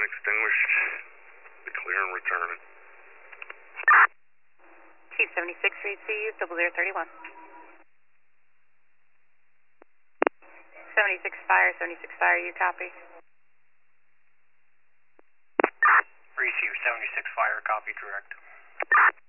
extinguished. Declare and return it. Chief 76, read CU, 0031. 76 fire, you copy? Receive 76 fire, copy, direct.